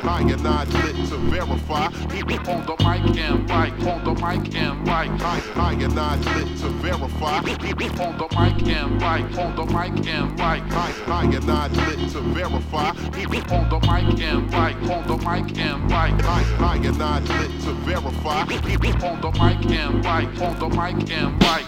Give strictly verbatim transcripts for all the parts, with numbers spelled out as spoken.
high and not lit to verify. On the mic and right, on the mic and right. High, high and not lit to verify. On the mic and right, on the mic and right. High, high and not lit to verify. On the mic and right, on the mic and right. High, high and not lit to verify. On the mic and right, on the mic and right.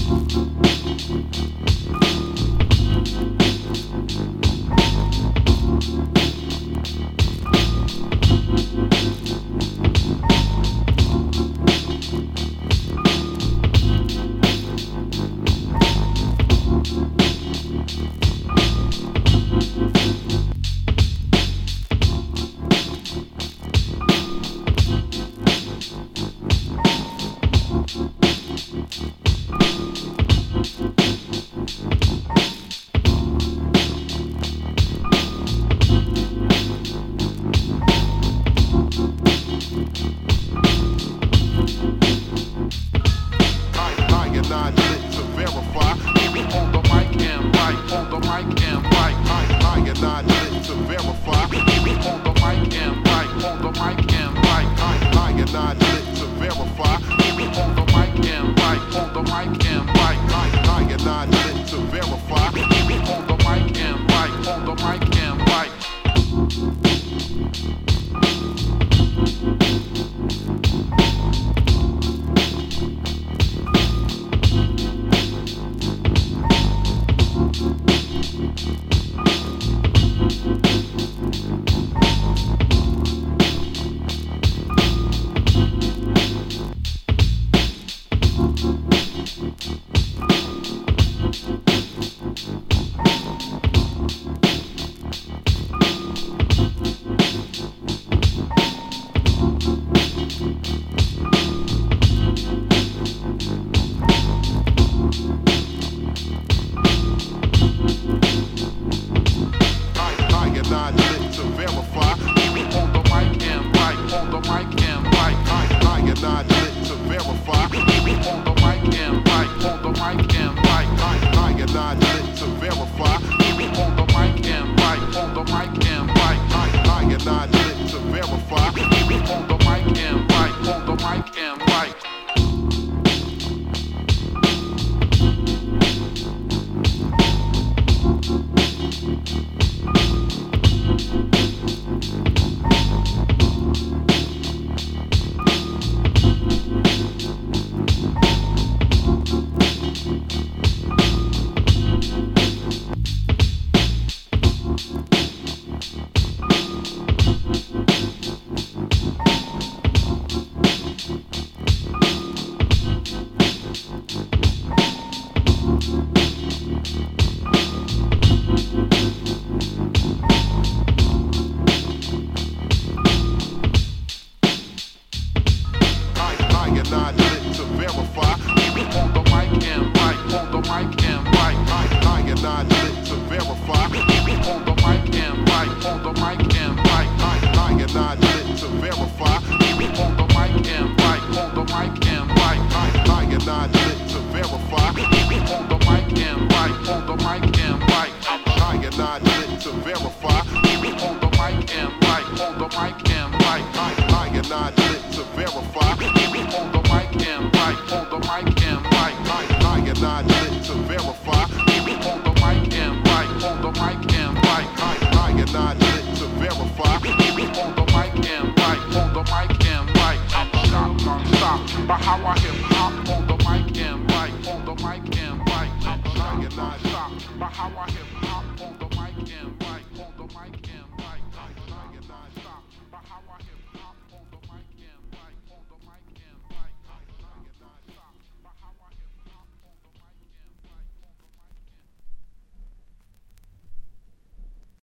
But how I hip hop on the mic and right, on the mic and right. I'm trying not stop. But how I hip hop on the